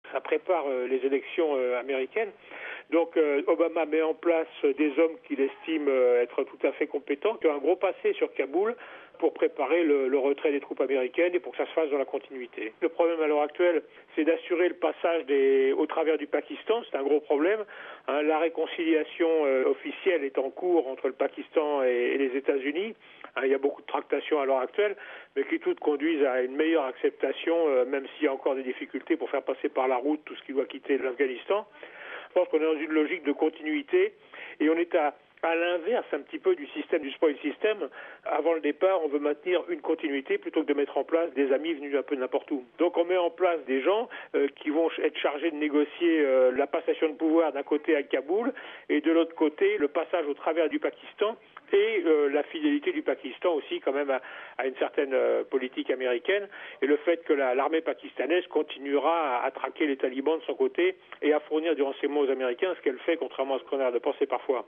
Ça prépare les élections américaines. Donc Obama met en place des hommes qu'il estime être tout à fait compétents, qui ont un gros passé sur Kaboul pour préparer le retrait des troupes américaines et pour que ça se fasse dans la continuité. Le problème à l'heure actuelle, c'est d'assurer le passage au travers du Pakistan. C'est un gros problème. La réconciliation officielle est en cours entre le Pakistan et les États-Unis. Il y a beaucoup de tractations à l'heure actuelle, mais qui toutes conduisent à une meilleure acceptation, même s'il y a encore des difficultés pour faire passer par la route tout ce qui doit quitter l'Afghanistan. Je pense qu'on est dans une logique de continuité et on est à l'inverse un petit peu du système du spoil system. Avant le départ, on veut maintenir une continuité plutôt que de mettre en place des amis venus un peu de n'importe où. Donc on met en place des gens qui vont être chargés de négocier la passation de pouvoir d'un côté à Kaboul et de l'autre côté le passage au travers du Pakistan et la fidélité du Pakistan aussi quand même à une certaine politique américaine et le fait que l'armée pakistanaise continuera à traquer les talibans de son côté et à fournir du renseignement aux Américains, ce qu'elle fait contrairement à ce qu'on a de penser parfois.